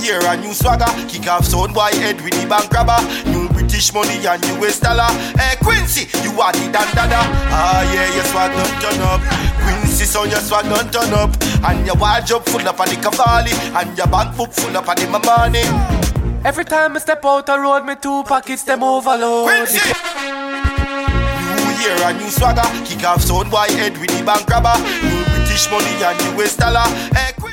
year a new swagger. Kick off sound boy head with the bank grabber. New British money and US dollar. Hey Quincy, you are the dandada. Ah yeah, your swag don't turn up. Quincy, so your swag don't turn up. And your wardrobe full up of the Cavalli. And your bank book full up of the Mamani. Every time I step out the road, me 2 pockets them overload. Quincy! New year a new swagger. Kick off sound boy head with the bank grabber. New British money and US dollar. Hey,